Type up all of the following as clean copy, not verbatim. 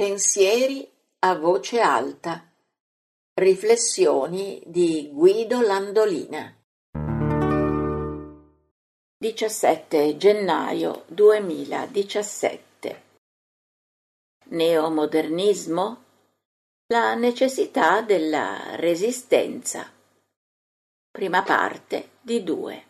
Pensieri a voce alta. Riflessioni di Guido Landolina. 17 gennaio 2017. Neomodernismo? La necessità della resistenza. Prima parte di 2.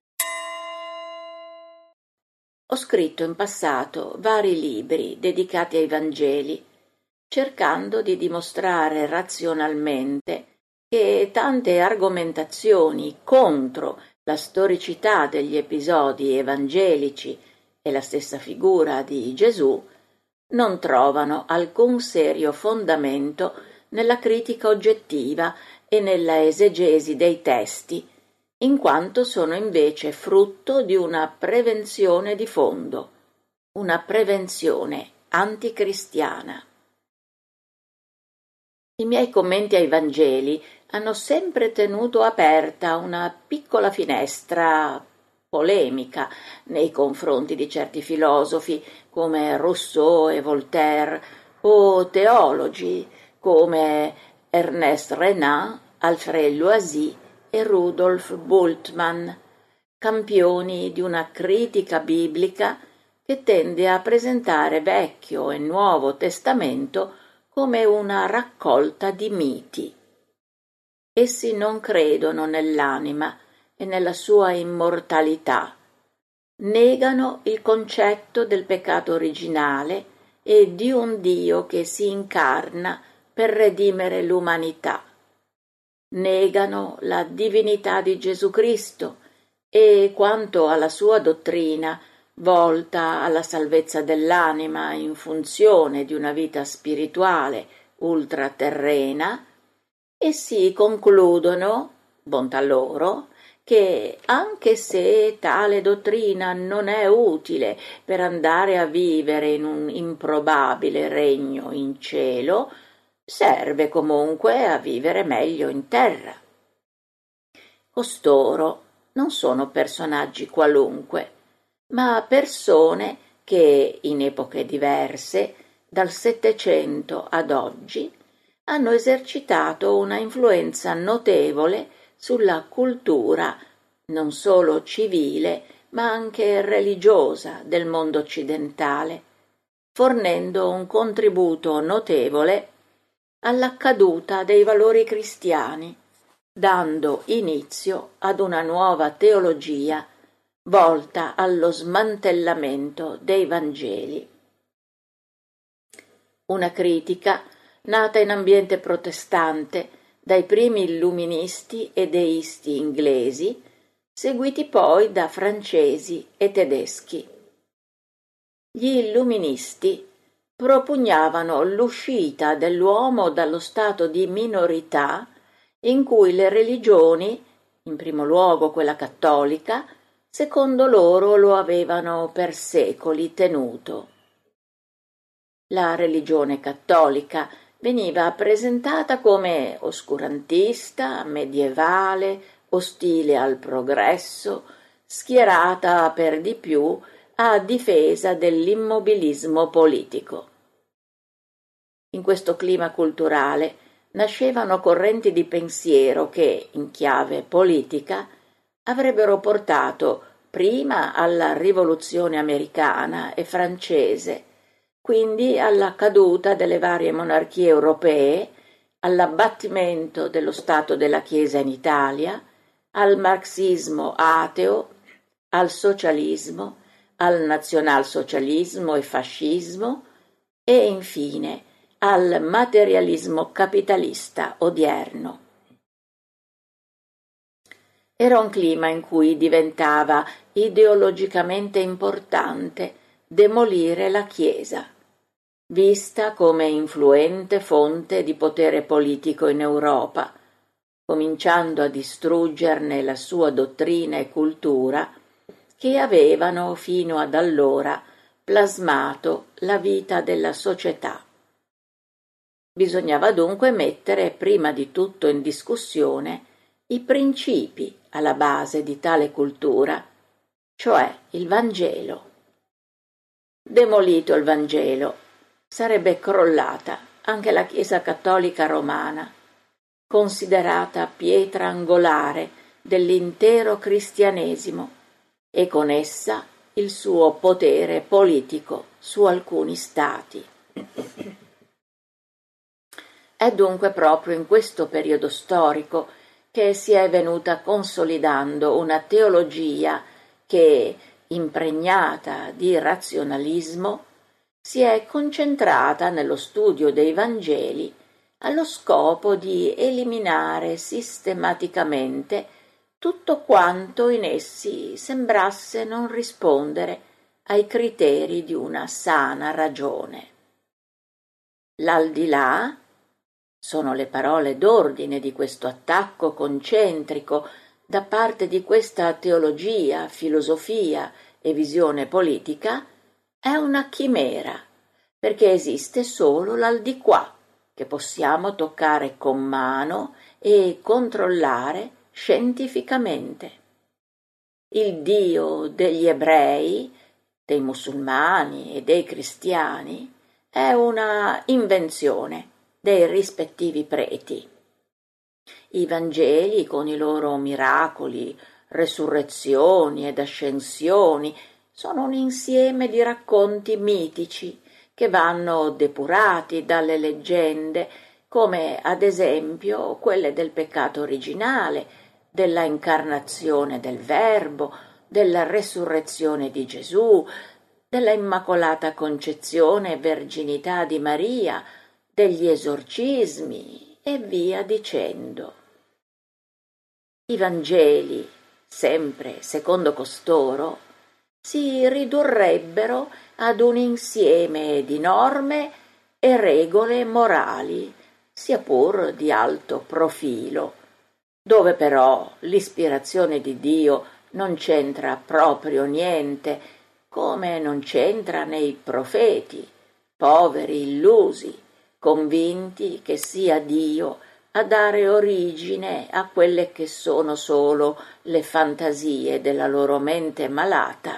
Ho scritto in passato vari libri dedicati ai Vangeli, cercando di dimostrare razionalmente che tante argomentazioni contro la storicità degli episodi evangelici e la stessa figura di Gesù non trovano alcun serio fondamento nella critica oggettiva e nella esegesi dei testi, in quanto sono invece frutto di una prevenzione di fondo, una prevenzione anticristiana. I miei commenti ai Vangeli hanno sempre tenuto aperta una piccola finestra polemica nei confronti di certi filosofi come Rousseau e Voltaire o teologi come Ernest Renan, Alfred Loisy e Rudolf Bultmann, campioni di una critica biblica che tende a presentare Vecchio e Nuovo Testamento come una raccolta di miti. Essi non credono nell'anima e nella sua immortalità, negano il concetto del peccato originale e di un Dio che si incarna per redimere l'umanità. Negano la divinità di Gesù Cristo e, quanto alla sua dottrina volta alla salvezza dell'anima in funzione di una vita spirituale ultraterrena, essi concludono, bontà loro, che anche se tale dottrina non è utile per andare a vivere in un improbabile regno in cielo, serve comunque a vivere meglio in terra. Costoro non sono personaggi qualunque, ma persone che in epoche diverse, dal Settecento ad oggi, hanno esercitato una influenza notevole sulla cultura non solo civile ma anche religiosa del mondo occidentale, fornendo un contributo notevole alla caduta dei valori cristiani, dando inizio ad una nuova teologia volta allo smantellamento dei Vangeli. Una critica nata in ambiente protestante dai primi illuministi e deisti inglesi, seguiti poi da francesi e tedeschi. Gli illuministi propugnavano l'uscita dell'uomo dallo stato di minorità in cui le religioni, in primo luogo quella cattolica, secondo loro lo avevano per secoli tenuto. La religione cattolica veniva presentata come oscurantista, medievale, ostile al progresso, schierata per di più a difesa dell'immobilismo politico. In questo clima culturale nascevano correnti di pensiero che, in chiave politica, avrebbero portato prima alla rivoluzione americana e francese, quindi alla caduta delle varie monarchie europee, all'abbattimento dello Stato della Chiesa in Italia, al marxismo ateo, al socialismo, al nazionalsocialismo e fascismo e infine al materialismo capitalista odierno. Era un clima in cui diventava ideologicamente importante demolire la Chiesa, vista come influente fonte di potere politico in Europa, cominciando a distruggerne la sua dottrina e cultura che avevano fino ad allora plasmato la vita della società. Bisognava dunque mettere prima di tutto in discussione i principi alla base di tale cultura, cioè il Vangelo. Demolito il Vangelo, sarebbe crollata anche la Chiesa cattolica romana, considerata pietra angolare dell'intero cristianesimo e con essa il suo potere politico su alcuni stati. È dunque proprio in questo periodo storico che si è venuta consolidando una teologia che, impregnata di razionalismo, si è concentrata nello studio dei Vangeli allo scopo di eliminare sistematicamente tutto quanto in essi sembrasse non rispondere ai criteri di una sana ragione. L'aldilà sono le parole d'ordine di questo attacco concentrico da parte di questa teologia, filosofia e visione politica, è una chimera, perché esiste solo l'aldilà che possiamo toccare con mano e controllare scientificamente. Il Dio degli ebrei, dei musulmani e dei cristiani è una invenzione dei rispettivi preti. I Vangeli, con i loro miracoli, resurrezioni ed ascensioni, sono un insieme di racconti mitici che vanno depurati dalle leggende, come ad esempio quelle del peccato originale, della incarnazione del Verbo, della resurrezione di Gesù, della Immacolata Concezione e Verginità di Maria, degli esorcismi e via dicendo. I Vangeli, sempre secondo costoro, si ridurrebbero ad un insieme di norme e regole morali, sia pur di alto profilo, dove però l'ispirazione di Dio non c'entra proprio niente, come non c'entra nei profeti, poveri illusi, convinti che sia Dio a dare origine a quelle che sono solo le fantasie della loro mente malata.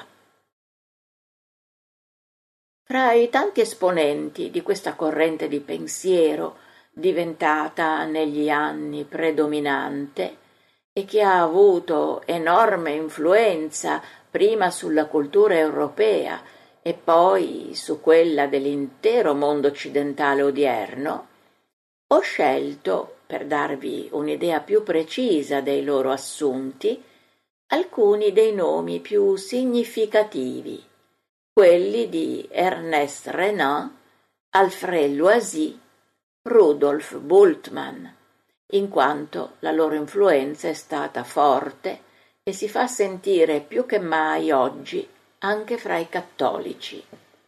Fra i tanti esponenti di questa corrente di pensiero, diventata negli anni predominante e che ha avuto enorme influenza prima sulla cultura europea e poi su quella dell'intero mondo occidentale odierno, ho scelto, per darvi un'idea più precisa dei loro assunti, alcuni dei nomi più significativi, quelli di Ernest Renan, Alfred Loisy, Rudolf Bultmann, in quanto la loro influenza è stata forte e si fa sentire più che mai oggi anche fra i cattolici.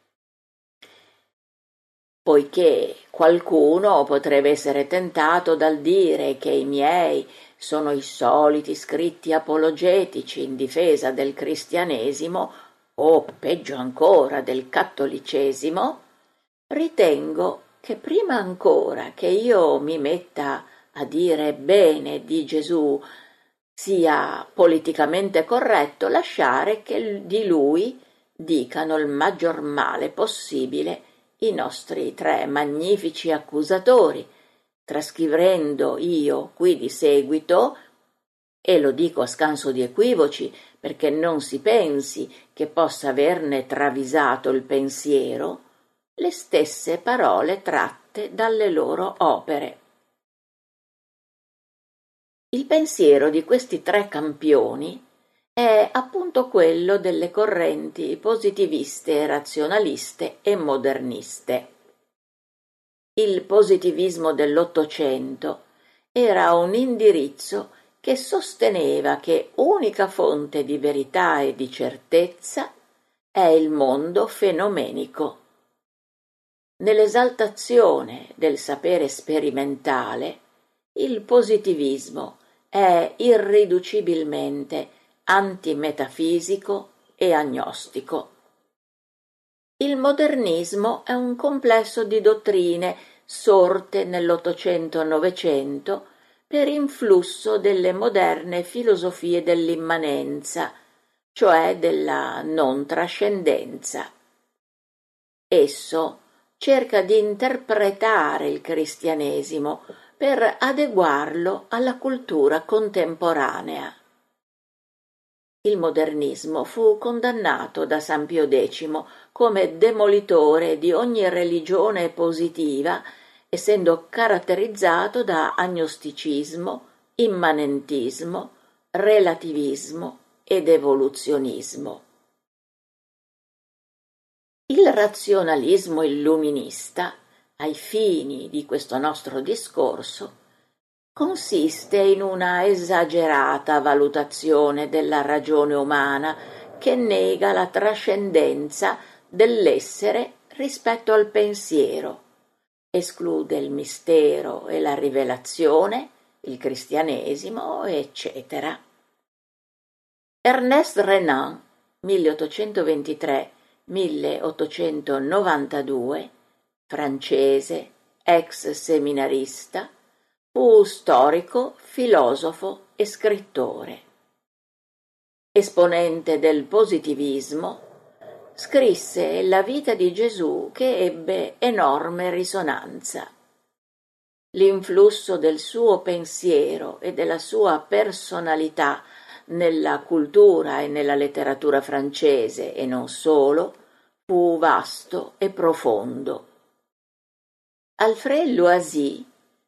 Poiché qualcuno potrebbe essere tentato dal dire che i miei sono i soliti scritti apologetici in difesa del cristianesimo o, peggio ancora, del cattolicesimo, ritengo che prima ancora che io mi metta a dire bene di Gesù sia politicamente corretto lasciare che di lui dicano il maggior male possibile i nostri tre magnifici accusatori, trascrivendo io qui di seguito, e lo dico a scanso di equivoci perché non si pensi che possa averne travisato il pensiero, le stesse parole tratte dalle loro opere. Il pensiero di questi tre campioni è appunto quello delle correnti positiviste, razionaliste e moderniste. Il positivismo dell'Ottocento era un indirizzo che sosteneva che unica fonte di verità e di certezza è il mondo fenomenico. Nell'esaltazione del sapere sperimentale, il positivismo è irriducibilmente antimetafisico e agnostico. Il modernismo è un complesso di dottrine sorte nell'Ottocento-Novecento per influsso delle moderne filosofie dell'immanenza, cioè della non trascendenza. Esso cerca di interpretare il cristianesimo per adeguarlo alla cultura contemporanea. Il modernismo fu condannato da San Pio X come demolitore di ogni religione positiva, essendo caratterizzato da agnosticismo, immanentismo, relativismo ed evoluzionismo. Il razionalismo illuminista, ai fini di questo nostro discorso, consiste in una esagerata valutazione della ragione umana che nega la trascendenza dell'essere rispetto al pensiero, esclude il mistero e la rivelazione, il cristianesimo, eccetera. Ernest Renan, 1823-1892, francese, ex seminarista, fu storico, filosofo e scrittore. Esponente del positivismo, scrisse la vita di Gesù che ebbe enorme risonanza. L'influsso del suo pensiero e della sua personalità nella cultura e nella letteratura francese e non solo fu vasto e profondo. Alfred Loisy,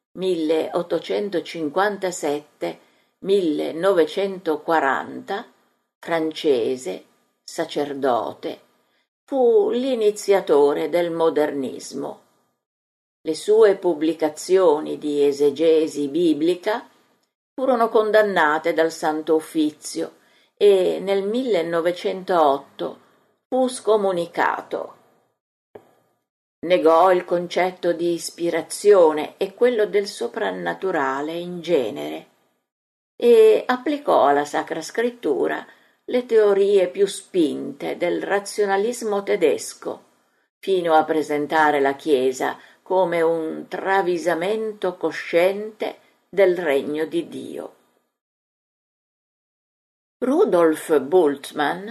1857-1940, francese, sacerdote, fu l'iniziatore del modernismo. Le sue pubblicazioni di esegesi biblica furono condannate dal Santo Uffizio e nel 1908 fu scomunicato. Negò il concetto di ispirazione e quello del soprannaturale in genere e applicò alla Sacra Scrittura le teorie più spinte del razionalismo tedesco, fino a presentare la Chiesa come un travisamento cosciente del regno di Dio. Rudolf Bultmann,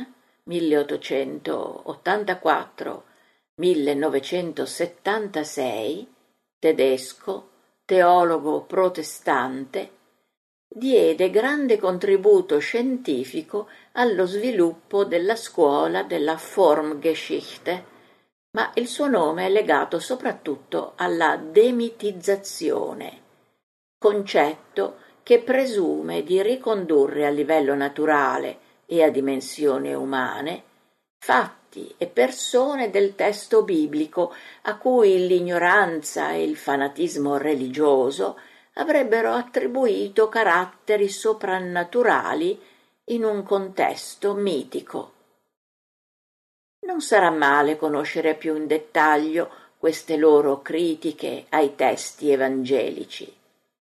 1884-1976, tedesco, teologo protestante, diede grande contributo scientifico allo sviluppo della scuola della Formgeschichte, ma il suo nome è legato soprattutto alla demitizzazione, concetto che presume di ricondurre a livello naturale e a dimensioni umane fatti e persone del testo biblico a cui l'ignoranza e il fanatismo religioso avrebbero attribuito caratteri soprannaturali in un contesto mitico. Non sarà male conoscere più in dettaglio queste loro critiche ai testi evangelici.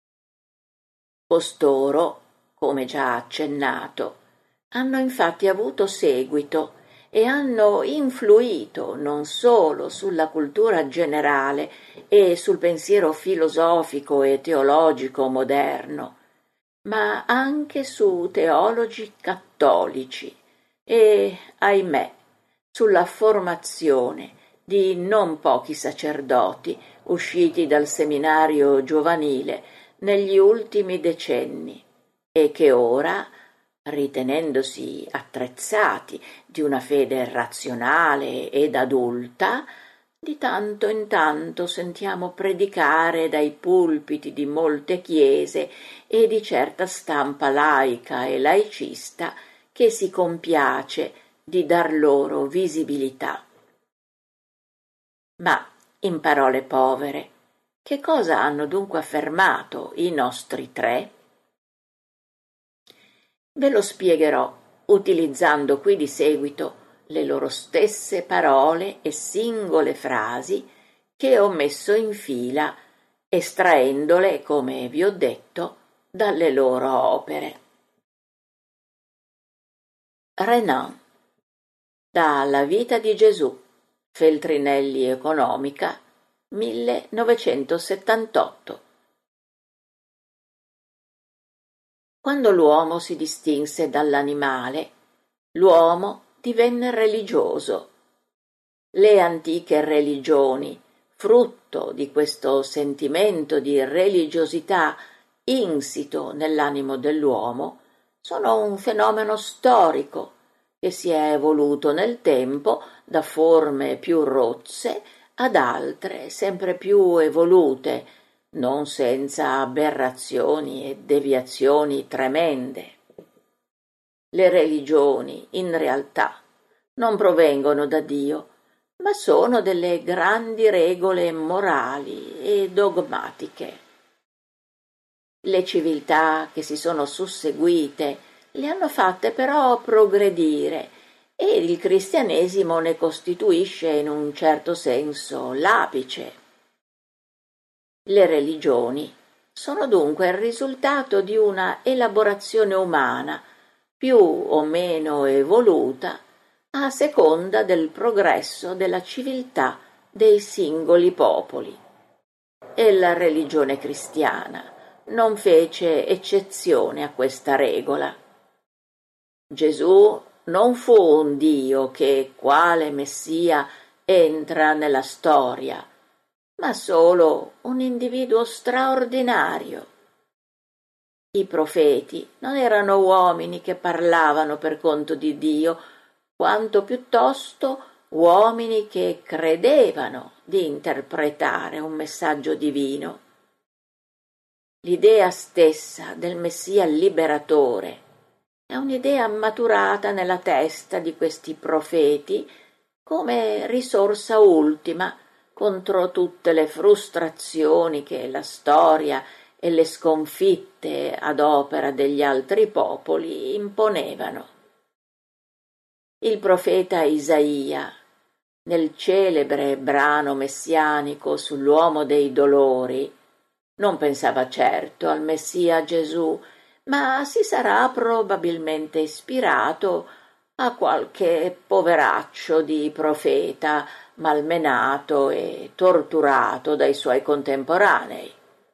Costoro, come già accennato, hanno infatti avuto seguito e hanno influito non solo sulla cultura generale e sul pensiero filosofico e teologico moderno, ma anche su teologi cattolici e, ahimè, sulla formazione di non pochi sacerdoti usciti dal seminario giovanile negli ultimi decenni e che ora, ritenendosi attrezzati di una fede razionale ed adulta, di tanto in tanto sentiamo predicare dai pulpiti di molte chiese e di certa stampa laica e laicista che si compiace di dar loro visibilità. Ma, in parole povere, che cosa hanno dunque affermato i nostri tre? Ve lo spiegherò utilizzando qui di seguito le loro stesse parole e singole frasi che ho messo in fila, estraendole, come vi ho detto, dalle loro opere. Renan, da La vita di Gesù, Feltrinelli Economica, 1978. Quando l'uomo si distinse dall'animale, l'uomo divenne religioso. Le antiche religioni frutto di questo sentimento di religiosità insito nell'animo dell'uomo, sono un fenomeno storico che si è evoluto nel tempo da forme più rozze ad altre sempre più evolute, non senza aberrazioni e deviazioni tremende. Le religioni, in realtà, non provengono da Dio, ma sono delle grandi regole morali e dogmatiche. Le civiltà che si sono susseguite le hanno fatte però progredire e il cristianesimo ne costituisce in un certo senso l'apice. Le religioni sono dunque il risultato di una elaborazione umana più o meno evoluta a seconda del progresso della civiltà dei singoli popoli. E la religione cristiana non fece eccezione a questa regola. Gesù non fu un Dio che, quale Messia, entra nella storia, ma solo un individuo straordinario. I profeti non erano uomini che parlavano per conto di Dio, quanto piuttosto uomini che credevano di interpretare un messaggio divino. L'idea stessa del Messia liberatore è un'idea maturata nella testa di questi profeti come risorsa ultima contro tutte le frustrazioni che la storia e le sconfitte ad opera degli altri popoli imponevano. Il profeta Isaia, nel celebre brano messianico sull'uomo dei dolori, non pensava certo al Messia Gesù, ma si sarà probabilmente ispirato a qualche poveraccio di profeta malmenato e torturato dai suoi contemporanei.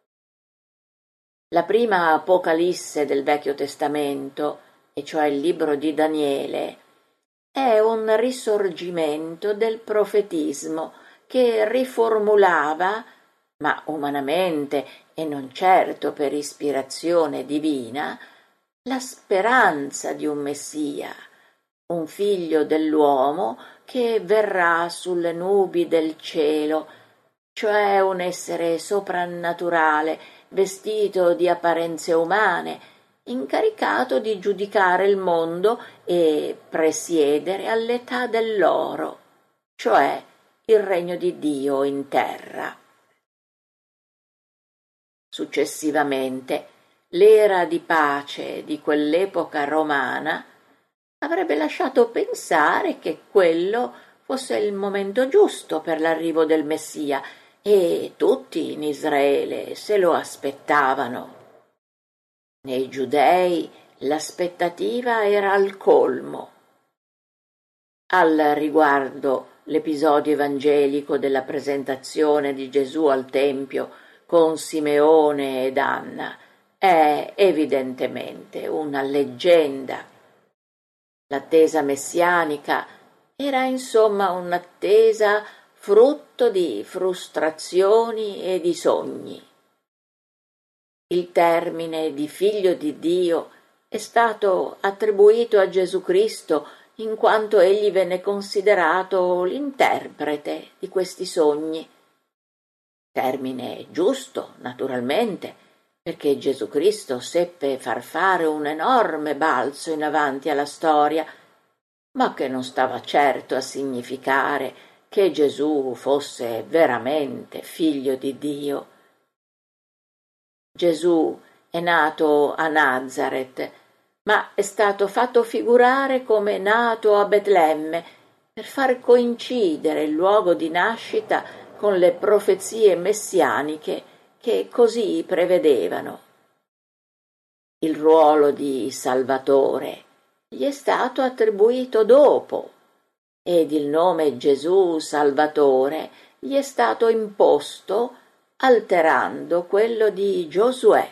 La prima Apocalisse del Vecchio Testamento, e cioè il libro di Daniele, è un risorgimento del profetismo che riformulava, ma umanamente e non certo per ispirazione divina, la speranza di un Messia, un figlio dell'uomo che verrà sulle nubi del cielo, cioè un essere soprannaturale, vestito di apparenze umane, incaricato di giudicare il mondo e presiedere all'età dell'oro, cioè il regno di Dio in terra. Successivamente, l'era di pace di quell'epoca romana avrebbe lasciato pensare che quello fosse il momento giusto per l'arrivo del Messia e tutti in Israele se lo aspettavano. Nei giudei l'aspettativa era al colmo. Al riguardo, l'episodio evangelico della presentazione di Gesù al Tempio con Simeone ed Anna è evidentemente una leggenda. L'attesa messianica era insomma un'attesa frutto di frustrazioni e di sogni. Il termine di figlio di Dio è stato attribuito a Gesù Cristo in quanto egli venne considerato l'interprete di questi sogni. Termine giusto, naturalmente, perché Gesù Cristo seppe far fare un enorme balzo in avanti alla storia, ma che non stava certo a significare che Gesù fosse veramente figlio di Dio. Gesù è nato a Nazaret, ma è stato fatto figurare come nato a Betlemme per far coincidere il luogo di nascita con le profezie messianiche che così prevedevano. Il ruolo di Salvatore gli è stato attribuito dopo ed il nome Gesù Salvatore gli è stato imposto alterando quello di Giosuè.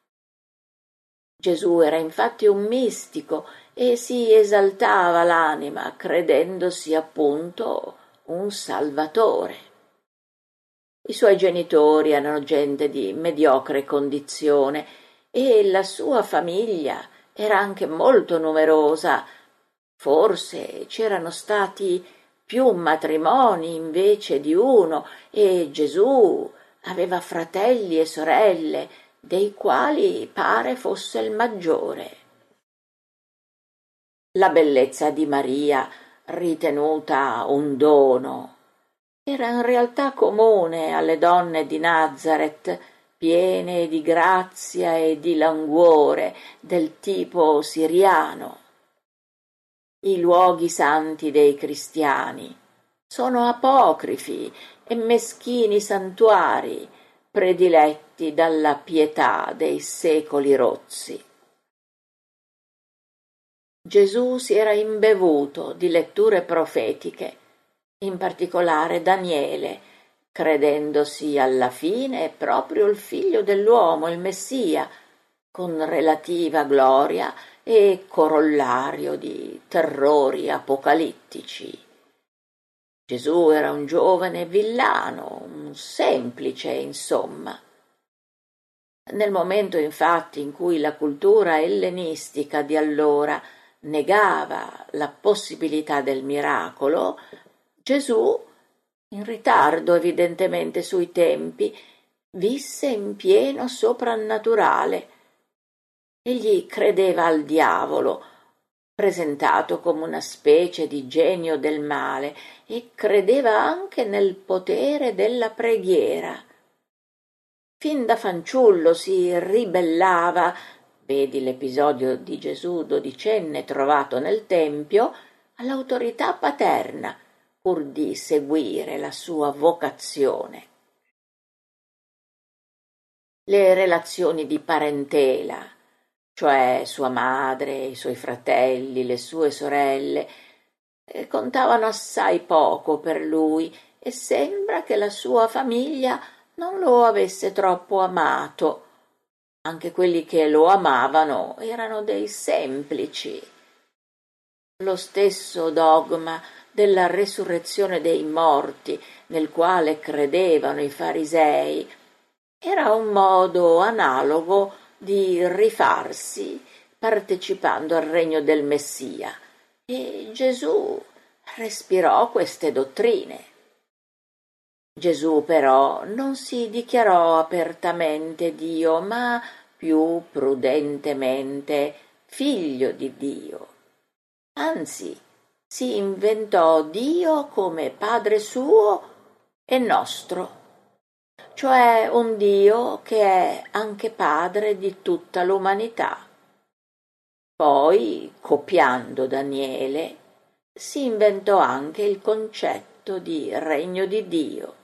Gesù era infatti un mistico e si esaltava l'anima credendosi appunto un Salvatore. I suoi genitori erano gente di mediocre condizione e la sua famiglia era anche molto numerosa. Forse c'erano stati più matrimoni invece di uno e Gesù aveva fratelli e sorelle, dei quali pare fosse il maggiore. La bellezza di Maria, ritenuta un dono, era in realtà comune alle donne di Nazareth, piene di grazia e di languore del tipo siriano. I luoghi santi dei cristiani sono apocrifi e meschini santuari prediletti dalla pietà dei secoli rozzi. Gesù si era imbevuto di letture profetiche, in particolare Daniele, credendosi alla fine proprio il figlio dell'uomo, il Messia, con relativa gloria e corollario di terrori apocalittici. Gesù era un giovane villano, un semplice, insomma. Nel momento infatti in cui la cultura ellenistica di allora negava la possibilità del miracolo, Gesù, in ritardo evidentemente sui tempi, visse in pieno soprannaturale. Egli credeva al diavolo, presentato come una specie di genio del male, e credeva anche nel potere della preghiera. Fin da fanciullo si ribellava, vedi l'episodio di Gesù dodicenne trovato nel Tempio, all'autorità paterna, pur di seguire la sua vocazione. Le relazioni di parentela, cioè sua madre, i suoi fratelli, le sue sorelle, contavano assai poco per lui e sembra che la sua famiglia non lo avesse troppo amato. Anche quelli che lo amavano erano dei semplici. Lo stesso dogma della resurrezione dei morti, nel quale credevano i farisei, era un modo analogo di rifarsi partecipando al regno del Messia, e Gesù respirò queste dottrine. Gesù però non si dichiarò apertamente Dio, ma più prudentemente figlio di Dio. Anzi, si inventò Dio come Padre suo e nostro, cioè un Dio che è anche Padre di tutta l'umanità. Poi, copiando Daniele, si inventò anche il concetto di regno di Dio.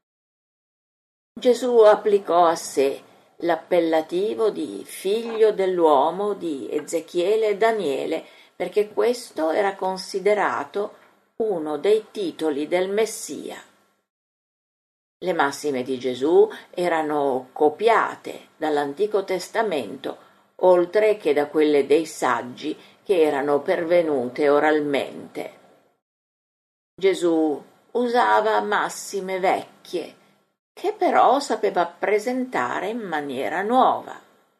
Gesù applicò a sé l'appellativo di figlio dell'uomo di Ezechiele e Daniele, perché questo era considerato uno dei titoli del Messia. Le massime di Gesù erano copiate dall'Antico Testamento, oltre che da quelle dei saggi che erano pervenute oralmente. Gesù usava massime vecchie, che però sapeva presentare in maniera nuova.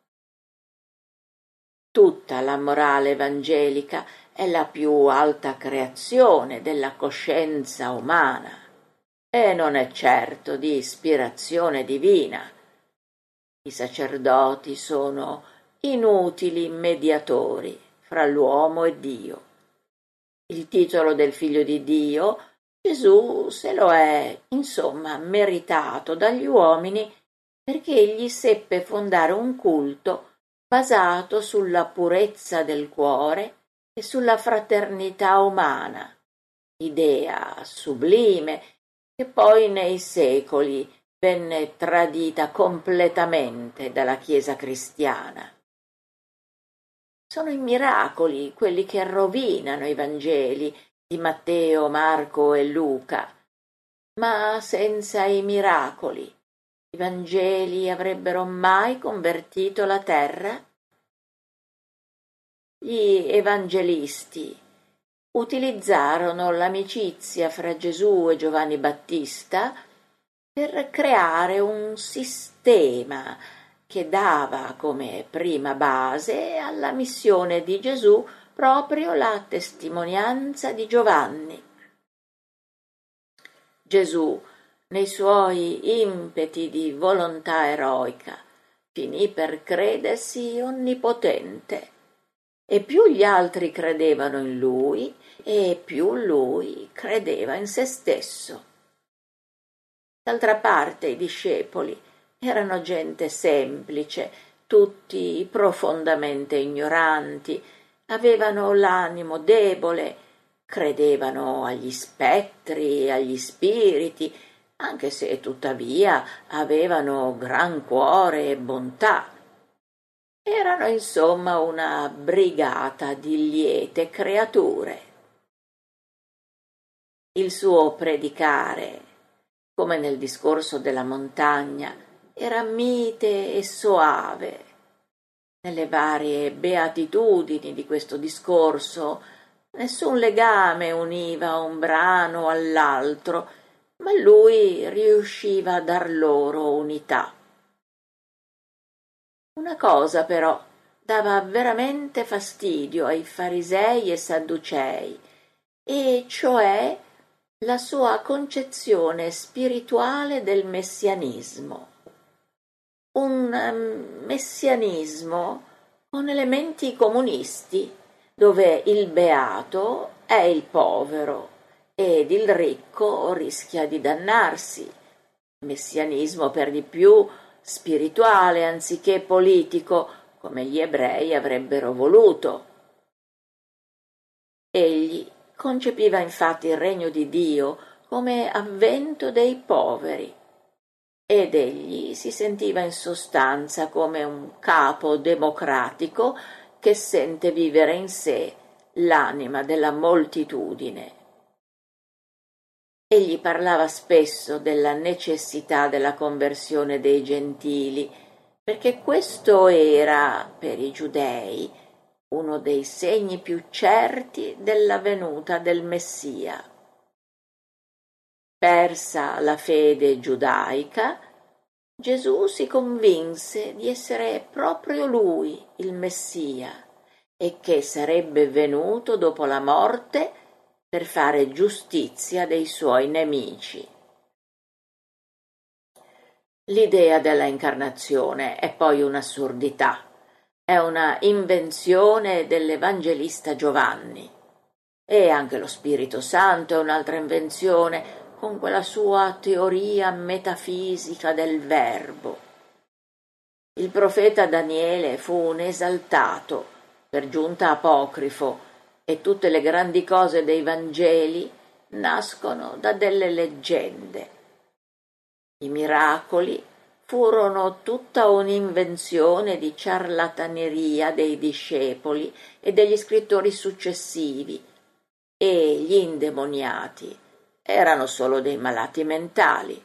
Tutta la morale evangelica è la più alta creazione della coscienza umana e non è certo di ispirazione divina. I sacerdoti sono inutili mediatori fra l'uomo e Dio. Il titolo del figlio di Dio Gesù se lo è, insomma, meritato dagli uomini perché egli seppe fondare un culto basato sulla purezza del cuore e sulla fraternità umana, idea sublime che poi nei secoli venne tradita completamente dalla Chiesa cristiana. Sono i miracoli quelli che rovinano i Vangeli di Matteo, Marco e Luca, ma senza i miracoli i Vangeli avrebbero mai convertito la terra? Gli evangelisti utilizzarono l'amicizia fra Gesù e Giovanni Battista per creare un sistema che dava come prima base alla missione di Gesù proprio la testimonianza di Giovanni. Gesù, nei suoi impeti di volontà eroica, finì per credersi onnipotente, e più gli altri credevano in lui, e più lui credeva in se stesso. D'altra parte i discepoli erano gente semplice, tutti profondamente ignoranti, avevano l'animo debole, credevano agli spettri, agli spiriti, anche se tuttavia avevano gran cuore e bontà. Erano insomma una brigata di liete creature. Il suo predicare, come nel discorso della montagna, era mite e soave. Nelle varie beatitudini di questo discorso nessun legame univa un brano all'altro, ma lui riusciva a dar loro unità. Una cosa però dava veramente fastidio ai farisei e sadducei, e cioè la sua concezione spirituale del messianismo. Un messianismo con elementi comunisti, dove il beato è il povero ed il ricco rischia di dannarsi. Messianismo per di più spirituale anziché politico, come gli ebrei avrebbero voluto. Egli concepiva infatti il regno di Dio come avvento dei poveri, ed egli si sentiva in sostanza come un capo democratico che sente vivere in sé l'anima della moltitudine. Egli parlava spesso della necessità della conversione dei gentili, perché questo era, per i giudei, uno dei segni più certi della venuta del Messia. Persa la fede giudaica, Gesù si convinse di essere proprio lui il Messia e che sarebbe venuto dopo la morte per fare giustizia dei suoi nemici. L'idea della incarnazione è poi un'assurdità, è una invenzione dell'Evangelista Giovanni, e anche lo Spirito Santo è un'altra invenzione, con quella sua teoria metafisica del verbo. Il profeta Daniele fu un esaltato, per giunta apocrifo, e tutte le grandi cose dei Vangeli nascono da delle leggende. I miracoli furono tutta un'invenzione di ciarlataneria dei discepoli e degli scrittori successivi, e gli indemoniati erano solo dei malati mentali.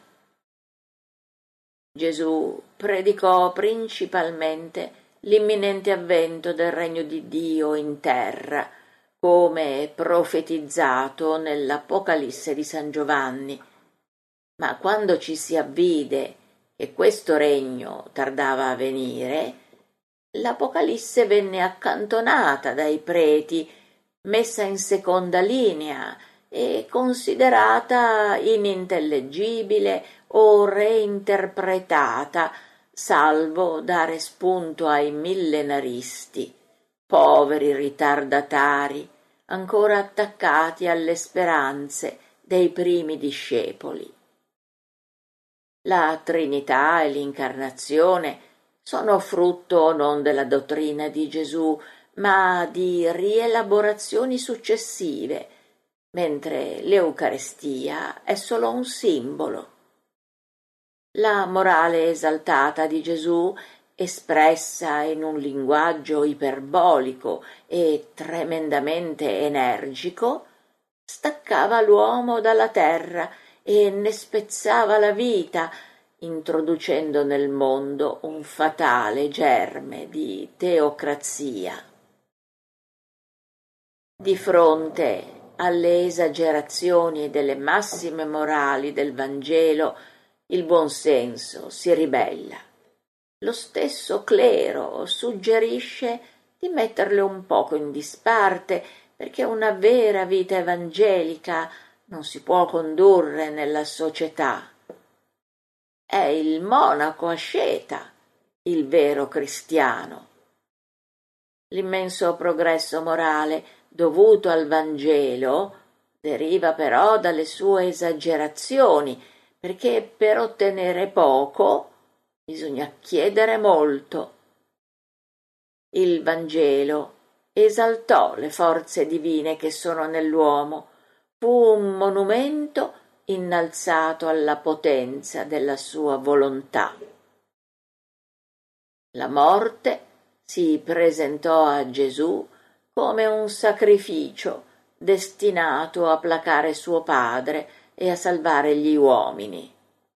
Gesù predicò principalmente l'imminente avvento del regno di Dio in terra, come profetizzato nell'Apocalisse di San Giovanni, ma quando ci si avvide che questo regno tardava a venire, l'Apocalisse venne accantonata dai preti, messa in seconda linea e considerata inintellegibile o reinterpretata, salvo dare spunto ai millenaristi, poveri ritardatari, ancora attaccati alle speranze dei primi discepoli. La Trinità e l'Incarnazione sono frutto non della dottrina di Gesù, ma di rielaborazioni successive, mentre l'Eucarestia è solo un simbolo. La morale esaltata di Gesù, espressa in un linguaggio iperbolico e tremendamente energico, staccava l'uomo dalla terra e ne spezzava la vita, introducendo nel mondo un fatale germe di teocrazia. Di fronte alle esagerazioni delle massime morali del Vangelo, il buon senso si ribella. Lo stesso clero suggerisce di metterle un poco in disparte, perché una vera vita evangelica non si può condurre nella società. È il monaco asceta il vero cristiano. L'immenso progresso morale dovuto al Vangelo deriva però dalle sue esagerazioni, perché per ottenere poco bisogna chiedere molto. Il Vangelo esaltò le forze divine che sono nell'uomo, fu un monumento innalzato alla potenza della sua volontà. La morte si presentò a Gesù come un sacrificio destinato a placare suo padre e a salvare gli uomini.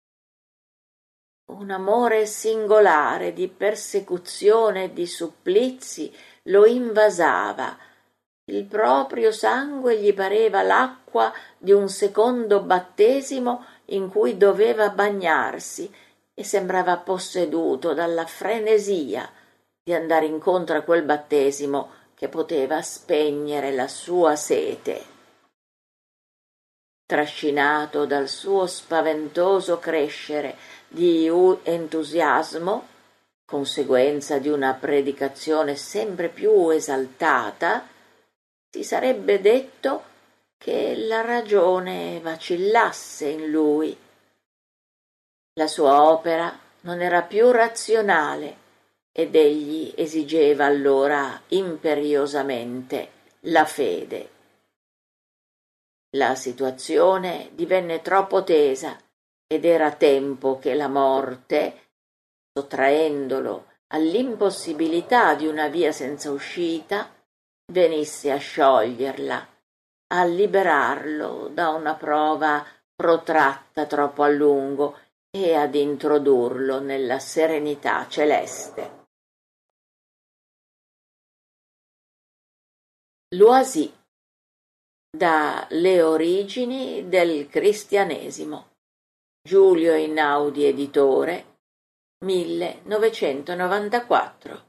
Un amore singolare di persecuzione e di supplizi lo invasava. Il proprio sangue gli pareva l'acqua di un secondo battesimo in cui doveva bagnarsi e sembrava posseduto dalla frenesia di andare incontro a quel battesimo che poteva spegnere la sua sete. Trascinato dal suo spaventoso crescere di entusiasmo, conseguenza di una predicazione sempre più esaltata, si sarebbe detto che la ragione vacillasse in lui. La sua opera non era più razionale ed egli esigeva allora imperiosamente la fede. La situazione divenne troppo tesa ed era tempo che la morte, sottraendolo all'impossibilità di una via senza uscita, venisse a scioglierla, a liberarlo da una prova protratta troppo a lungo e ad introdurlo nella serenità celeste. Loisy, da Le origini del cristianesimo, Giulio Einaudi editore, 1994.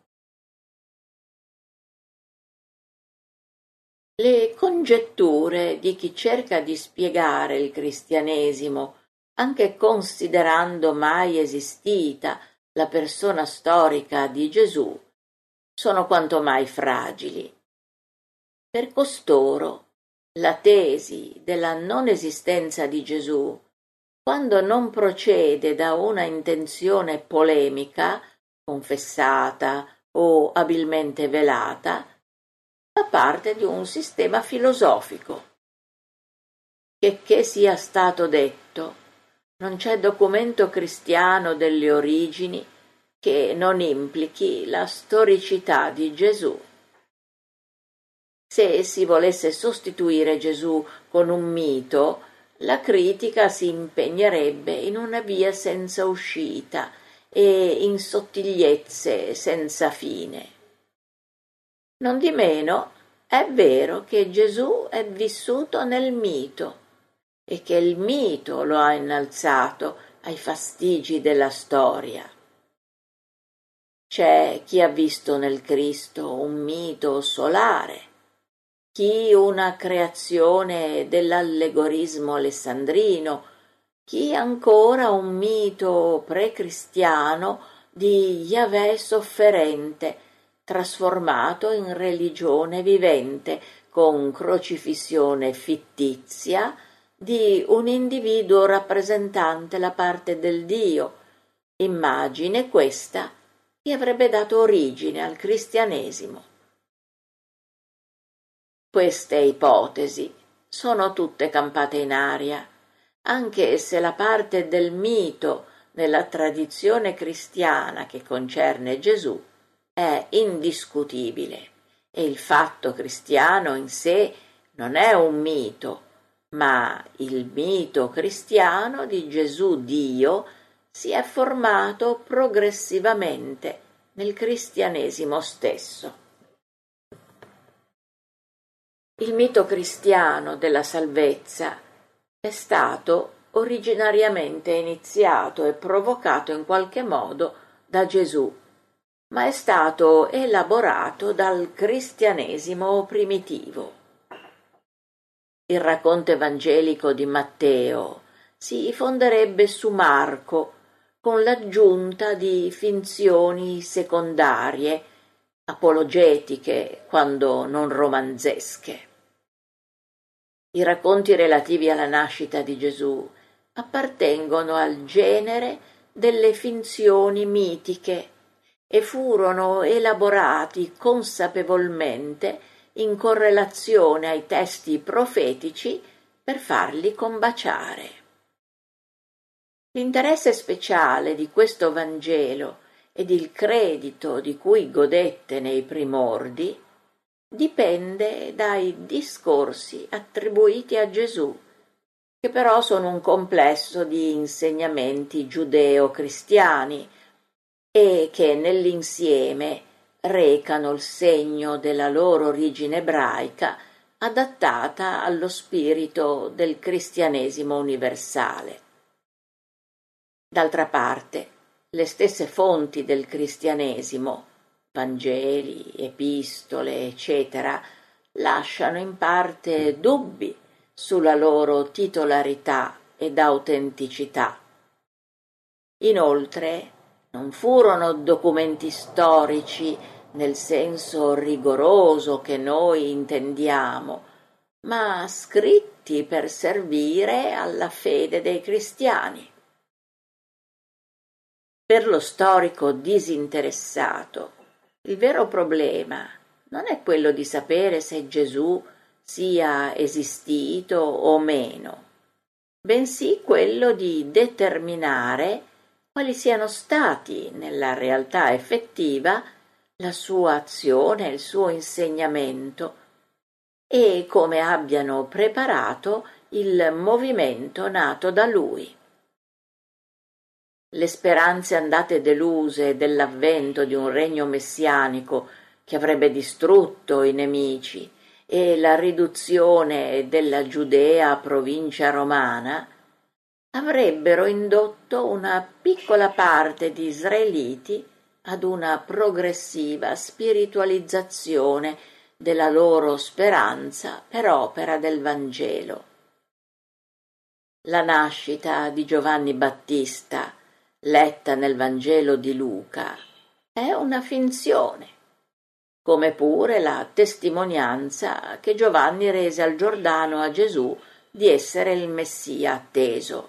Le congetture di chi cerca di spiegare il cristianesimo, anche considerando mai esistita la persona storica di Gesù, sono quanto mai fragili. Per costoro, la tesi della non esistenza di Gesù, quando non procede da una intenzione polemica, confessata o abilmente velata, fa parte di un sistema filosofico. Che sia stato detto, non c'è documento cristiano delle origini che non implichi la storicità di Gesù. Se si volesse sostituire Gesù con un mito, la critica si impegnerebbe in una via senza uscita e in sottigliezze senza fine. Nondimeno è vero che Gesù è vissuto nel mito e che il mito lo ha innalzato ai fastigi della storia. C'è chi ha visto nel Cristo un mito solare, chi una creazione dell'allegorismo alessandrino, chi ancora un mito precristiano di Yahweh sofferente, trasformato in religione vivente con crocifissione fittizia di un individuo rappresentante la parte del Dio, immagine questa che avrebbe dato origine al cristianesimo. Queste ipotesi sono tutte campate in aria, anche se la parte del mito nella tradizione cristiana che concerne Gesù è indiscutibile e il fatto cristiano in sé non è un mito, ma il mito cristiano di Gesù Dio si è formato progressivamente nel cristianesimo stesso. Il mito cristiano della salvezza è stato originariamente iniziato e provocato in qualche modo da Gesù, ma è stato elaborato dal cristianesimo primitivo. Il racconto evangelico di Matteo si fonderebbe su Marco, con l'aggiunta di finzioni secondarie, apologetiche quando non romanzesche. I racconti relativi alla nascita di Gesù appartengono al genere delle finzioni mitiche e furono elaborati consapevolmente in correlazione ai testi profetici per farli combaciare. L'interesse speciale di questo Vangelo ed il credito di cui godette nei primordi dipende dai discorsi attribuiti a Gesù, che però sono un complesso di insegnamenti giudeo-cristiani e che nell'insieme recano il segno della loro origine ebraica adattata allo spirito del cristianesimo universale. D'altra parte, le stesse fonti del cristianesimo, Vangeli, epistole, eccetera, lasciano in parte dubbi sulla loro titolarità ed autenticità. Inoltre, non furono documenti storici nel senso rigoroso che noi intendiamo, ma scritti per servire alla fede dei cristiani. Per lo storico disinteressato, il vero problema non è quello di sapere se Gesù sia esistito o meno, bensì quello di determinare quali siano stati, nella realtà effettiva, la sua azione e il suo insegnamento e come abbiano preparato il movimento nato da lui. Le speranze andate deluse dell'avvento di un regno messianico che avrebbe distrutto i nemici e la riduzione della Giudea a provincia romana avrebbero indotto una piccola parte di israeliti ad una progressiva spiritualizzazione della loro speranza per opera del Vangelo. La nascita di Giovanni Battista, letta nel Vangelo di Luca, è una finzione, come pure la testimonianza che Giovanni rese al Giordano a Gesù di essere il Messia atteso.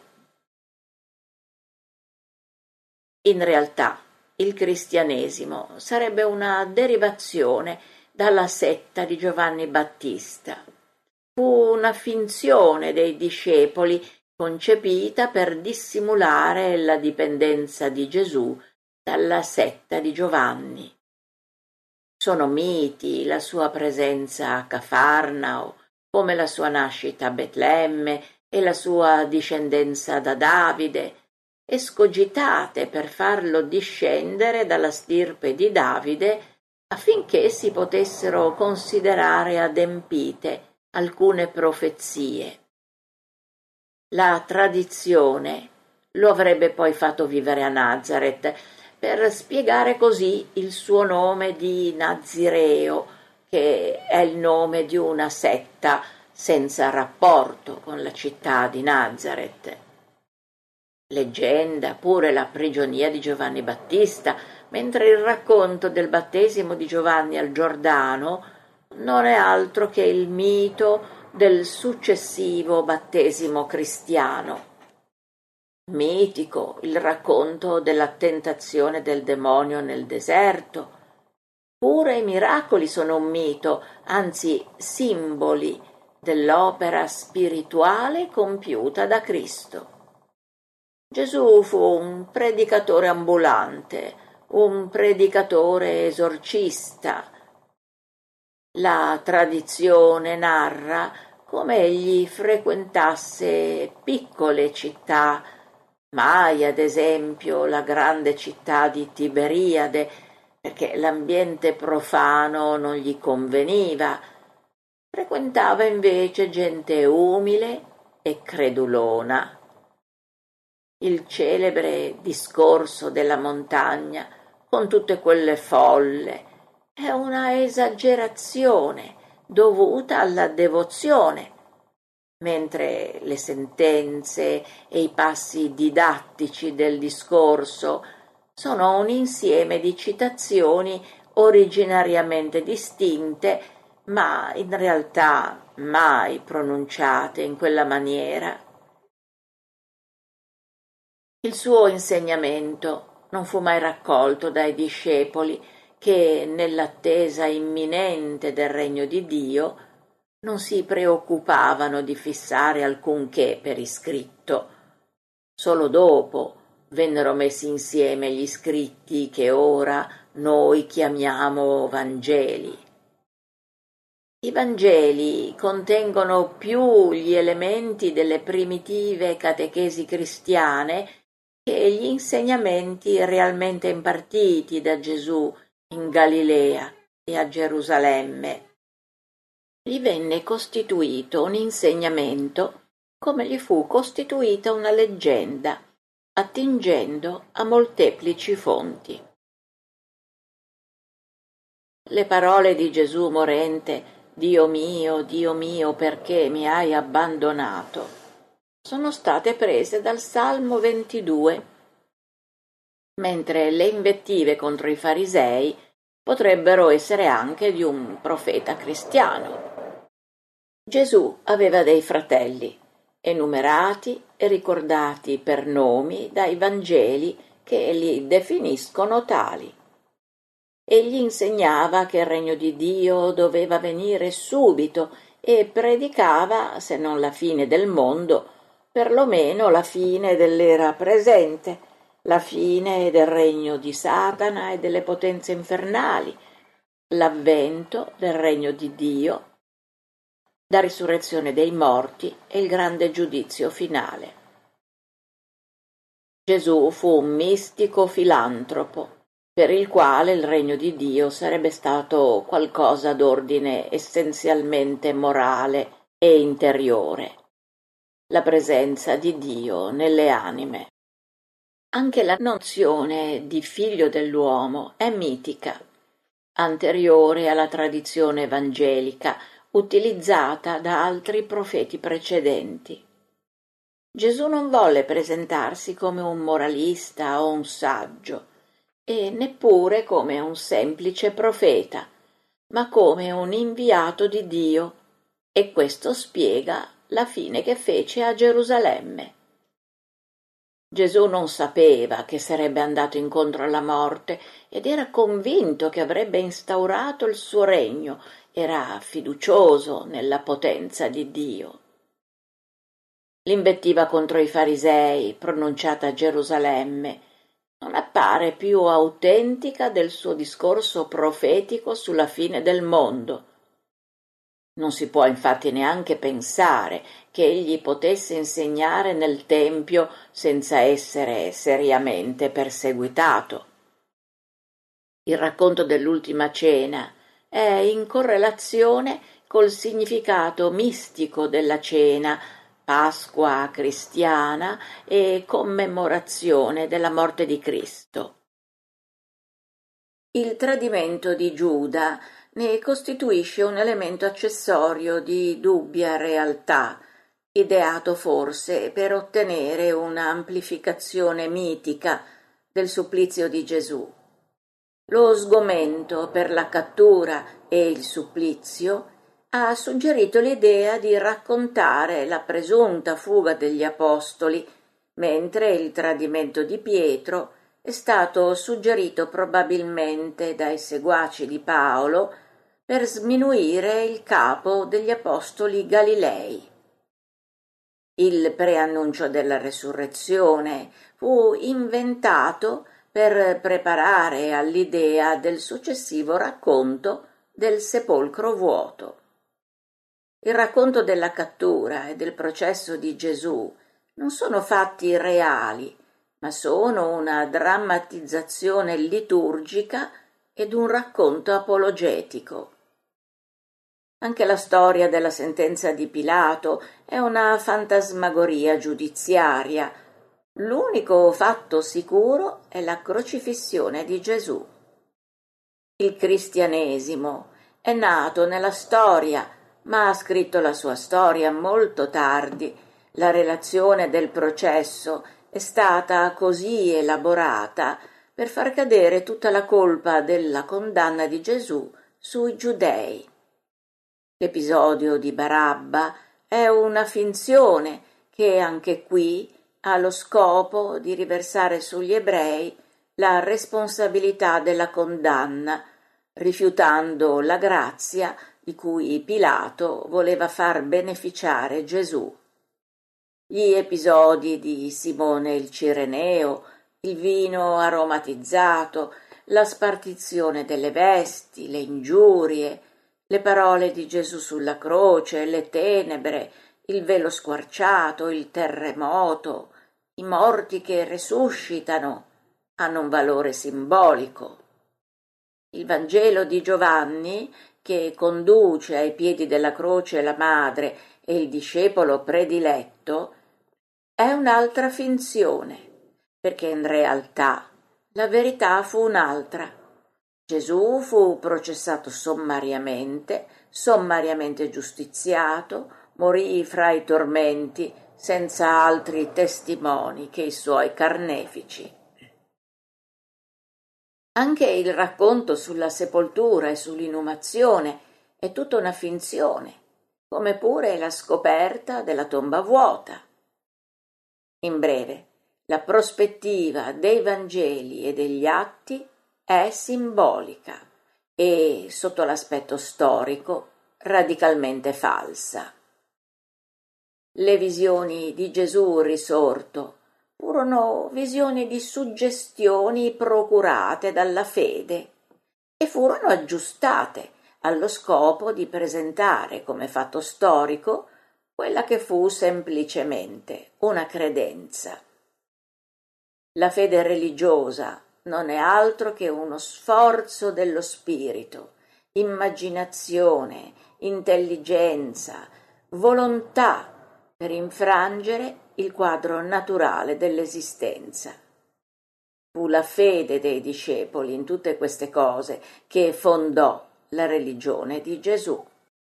In realtà, il cristianesimo sarebbe una derivazione dalla setta di Giovanni Battista. Fu una finzione dei discepoli concepita per dissimulare la dipendenza di Gesù dalla setta di Giovanni. Sono miti la sua presenza a Cafarnao, come la sua nascita a Betlemme e la sua discendenza da Davide, escogitate per farlo discendere dalla stirpe di Davide affinché si potessero considerare adempite alcune profezie. La tradizione lo avrebbe poi fatto vivere a Nazaret per spiegare così il suo nome di Nazireo, che è il nome di una setta senza rapporto con la città di Nazaret. Leggenda pure la prigionia di Giovanni Battista, mentre il racconto del battesimo di Giovanni al Giordano non è altro che il mito del successivo battesimo cristiano. Mitico il racconto della tentazione del demonio nel deserto. Pure i miracoli sono un mito, anzi simboli dell'opera spirituale compiuta da Cristo. Gesù fu un predicatore ambulante, un predicatore esorcista. La tradizione narra come egli frequentasse piccole città, mai ad esempio la grande città di Tiberiade, perché l'ambiente profano non gli conveniva. Frequentava invece gente umile e credulona. il celebre discorso della montagna, con tutte quelle folle, è una esagerazione dovuta alla devozione, mentre le sentenze e i passi didattici del discorso sono un insieme di citazioni originariamente distinte, ma in realtà mai pronunciate in quella maniera. Il suo insegnamento non fu mai raccolto dai discepoli che, nell'attesa imminente del regno di Dio, non si preoccupavano di fissare alcunché per iscritto. Solo dopo vennero messi insieme gli scritti che ora noi chiamiamo Vangeli. I Vangeli contengono più gli elementi delle primitive catechesi cristiane che gli insegnamenti realmente impartiti da Gesù in Galilea e a Gerusalemme. Gli venne costituito un insegnamento come gli fu costituita una leggenda, attingendo a molteplici fonti. Le parole di Gesù morente, Dio mio, perché mi hai abbandonato, sono state prese dal Salmo 22, mentre le invettive contro i farisei potrebbero essere anche di un profeta cristiano. Gesù aveva dei fratelli, enumerati e ricordati per nomi dai Vangeli che li definiscono tali. Egli insegnava che il regno di Dio doveva venire subito e predicava, se non la fine del mondo, perlomeno la fine dell'era presente, la fine del regno di Satana e delle potenze infernali, l'avvento del regno di Dio, la risurrezione dei morti e il grande giudizio finale. Gesù fu un mistico filantropo, per il quale il regno di Dio sarebbe stato qualcosa d'ordine essenzialmente morale e interiore, la presenza di Dio nelle anime. Anche la nozione di figlio dell'uomo è mitica, anteriore alla tradizione evangelica utilizzata da altri profeti precedenti. Gesù non volle presentarsi come un moralista o un saggio, e neppure come un semplice profeta, ma come un inviato di Dio, e questo spiega la fine che fece a Gerusalemme. Gesù non sapeva che sarebbe andato incontro alla morte ed era convinto che avrebbe instaurato il suo regno, era fiducioso nella potenza di Dio. L'invettiva contro i farisei, pronunciata a Gerusalemme, non appare più autentica del suo discorso profetico sulla fine del mondo. Non si può infatti neanche pensare che egli potesse insegnare nel Tempio senza essere seriamente perseguitato. Il racconto dell'ultima cena è in correlazione col significato mistico della cena, Pasqua cristiana e commemorazione della morte di Cristo. Il tradimento di Giuda ne costituisce un elemento accessorio di dubbia realtà, ideato forse per ottenere un'amplificazione mitica del supplizio di Gesù. Lo sgomento per la cattura e il supplizio ha suggerito l'idea di raccontare la presunta fuga degli apostoli, mentre il tradimento di Pietro è stato suggerito probabilmente dai seguaci di Paolo per sminuire il capo degli apostoli Galilei. Il preannuncio della resurrezione fu inventato per preparare all'idea del successivo racconto del sepolcro vuoto. Il racconto della cattura e del processo di Gesù non sono fatti reali, ma sono una drammatizzazione liturgica ed un racconto apologetico. Anche la storia della sentenza di Pilato è una fantasmagoria giudiziaria, L'unico fatto sicuro è la crocifissione di Gesù. Il cristianesimo è nato nella storia, ma ha scritto la sua storia molto tardi. La relazione del processo è stata così elaborata per far cadere tutta la colpa della condanna di Gesù sui giudei. L'episodio di Barabba è una finzione che anche qui ha lo scopo di riversare sugli ebrei la responsabilità della condanna, rifiutando la grazia di cui Pilato voleva far beneficiare Gesù. Gli episodi di Simone il Cireneo, il vino aromatizzato, la spartizione delle vesti, le ingiurie, le parole di Gesù sulla croce, le tenebre, il velo squarciato, il terremoto, i morti che resuscitano, hanno un valore simbolico. Il Vangelo di Giovanni, che conduce ai piedi della croce la madre e il discepolo prediletto, è un'altra finzione, perché in realtà la verità fu un'altra. Gesù fu processato sommariamente giustiziato, morì fra i tormenti senza altri testimoni che i suoi carnefici. Anche il racconto sulla sepoltura e sull'inumazione è tutta una finzione, come pure la scoperta della tomba vuota. In breve, la prospettiva dei Vangeli e degli Atti è simbolica e, sotto l'aspetto storico, radicalmente falsa. Le visioni di Gesù risorto furono visioni di suggestioni procurate dalla fede e furono aggiustate allo scopo di presentare come fatto storico quella che fu semplicemente una credenza. La fede religiosa non è altro che uno sforzo dello spirito, immaginazione, intelligenza, volontà per infrangere il quadro naturale dell'esistenza. Fu la fede dei discepoli in tutte queste cose che fondò la religione di Gesù.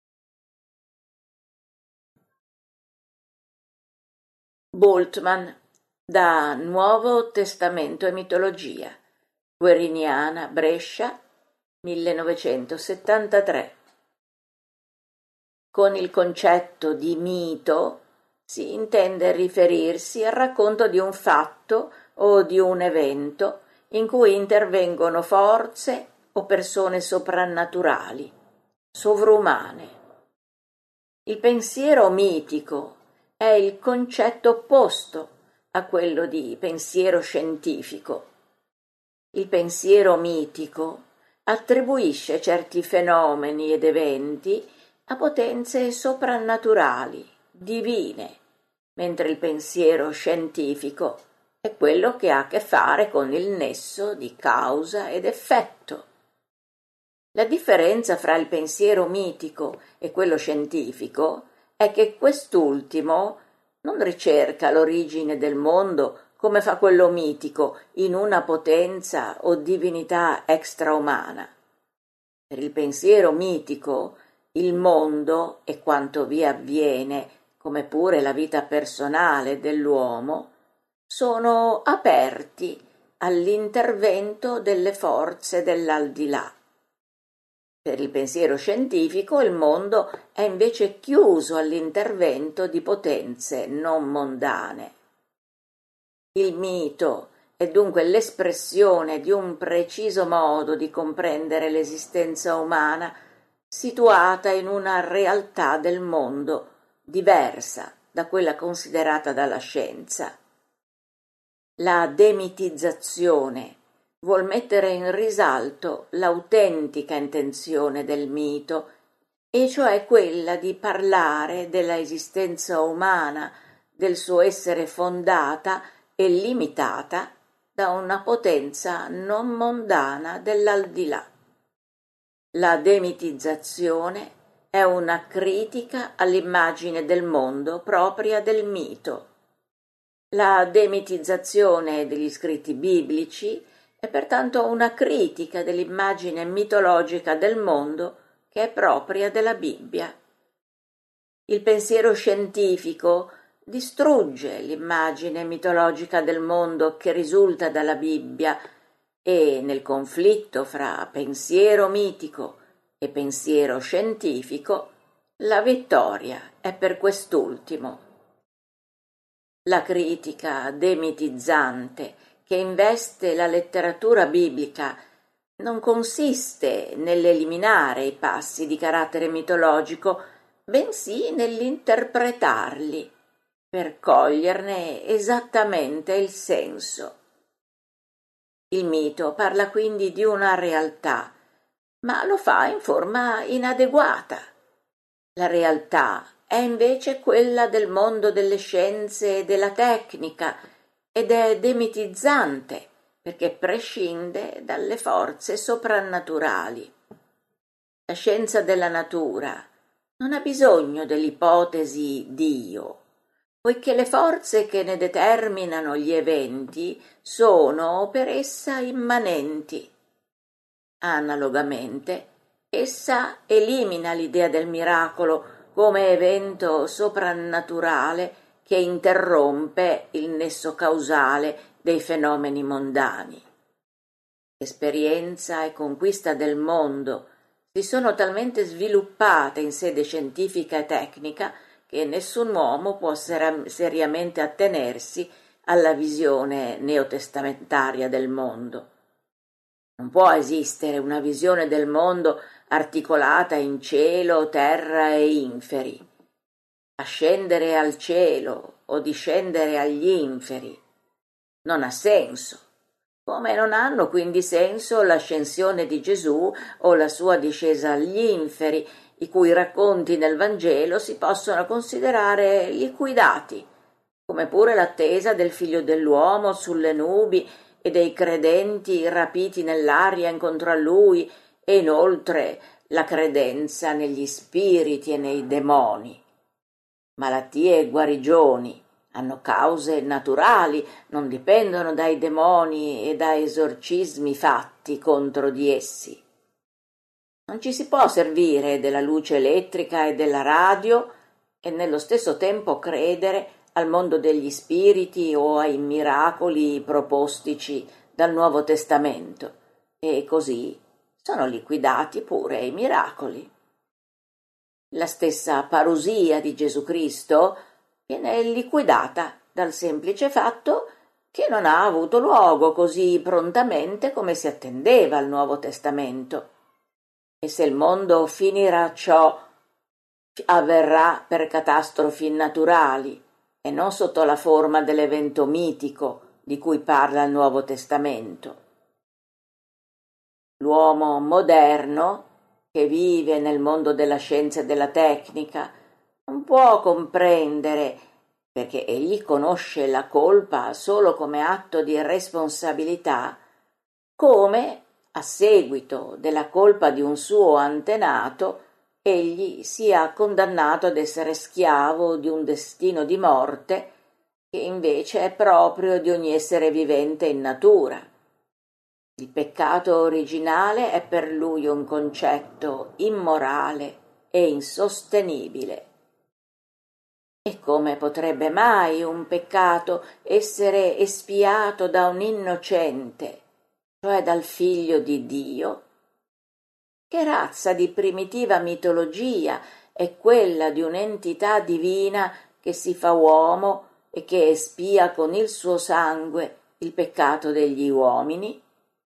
Bultmann, da Nuovo Testamento e mitologia, Gueriniana, Brescia, 1973. Con il concetto di mito si intende riferirsi al racconto di un fatto o di un evento in cui intervengono forze o persone soprannaturali, sovrumane. Il pensiero mitico è il concetto opposto a quello di pensiero scientifico. Il pensiero mitico attribuisce certi fenomeni ed eventi a potenze soprannaturali, divine, mentre il pensiero scientifico è quello che ha a che fare con il nesso di causa ed effetto. La differenza fra il pensiero mitico e quello scientifico è che quest'ultimo non ricerca l'origine del mondo come fa quello mitico in una potenza o divinità extraumana. Per il pensiero mitico il mondo e quanto vi avviene, come pure la vita personale dell'uomo, sono aperti all'intervento delle forze dell'aldilà. Per il pensiero scientifico il mondo è invece chiuso all'intervento di potenze non mondane. Il mito è dunque l'espressione di un preciso modo di comprendere l'esistenza umana situata in una realtà del mondo diversa da quella considerata dalla scienza. La demitizzazione vuol mettere in risalto l'autentica intenzione del mito, e cioè quella di parlare della esistenza umana, del suo essere fondata e limitata da una potenza non mondana dell'aldilà. La demitizzazione è una critica all'immagine del mondo propria del mito. La demitizzazione degli scritti biblici è pertanto una critica dell'immagine mitologica del mondo che è propria della Bibbia. Il pensiero scientifico distrugge l'immagine mitologica del mondo che risulta dalla Bibbia e nel conflitto fra pensiero mitico e pensiero scientifico la vittoria è per quest'ultimo. La critica demitizzante che investe la letteratura biblica non consiste nell'eliminare i passi di carattere mitologico, bensì nell'interpretarli per coglierne esattamente il senso. Il mito parla quindi di una realtà, ma lo fa in forma inadeguata. La realtà è invece quella del mondo delle scienze e della tecnica ed è demitizzante perché prescinde dalle forze soprannaturali. La scienza della natura non ha bisogno dell'ipotesi Dio, poiché le forze che ne determinano gli eventi sono per essa immanenti. Analogamente, essa elimina l'idea del miracolo come evento soprannaturale che interrompe il nesso causale dei fenomeni mondani. Esperienza e conquista del mondo si sono talmente sviluppate in sede scientifica e tecnica che nessun uomo può seriamente attenersi alla visione neotestamentaria del mondo. Non può esistere una visione del mondo articolata in cielo, terra e inferi. Ascendere al cielo o discendere agli inferi non ha senso, come non hanno quindi senso l'ascensione di Gesù o la sua discesa agli inferi, i cui racconti nel Vangelo si possono considerare liquidati, come pure l'attesa del Figlio dell'uomo sulle nubi e dei credenti rapiti nell'aria incontro a lui, e inoltre la credenza negli spiriti e nei demoni. Malattie e guarigioni hanno cause naturali, non dipendono dai demoni e da esorcismi fatti contro di essi. Non ci si può servire della luce elettrica e della radio e nello stesso tempo credere al mondo degli spiriti o ai miracoli propostici dal Nuovo Testamento, e così sono liquidati pure i miracoli. La stessa parusia di Gesù Cristo viene liquidata dal semplice fatto che non ha avuto luogo così prontamente come si attendeva al Nuovo Testamento. E se il mondo finirà, ciò avverrà per catastrofi naturali e non sotto la forma dell'evento mitico di cui parla il Nuovo Testamento. L'uomo moderno, che vive nel mondo della scienza e della tecnica, non può comprendere, perché egli conosce la colpa solo come atto di responsabilità, come, a seguito della colpa di un suo antenato, egli sia condannato ad essere schiavo di un destino di morte che invece è proprio di ogni essere vivente in natura. Il peccato originale è per lui un concetto immorale e insostenibile. E come potrebbe mai un peccato essere espiato da un innocente, cioè dal Figlio di Dio? Che razza di primitiva mitologia è quella di un'entità divina che si fa uomo e che espia con il suo sangue il peccato degli uomini?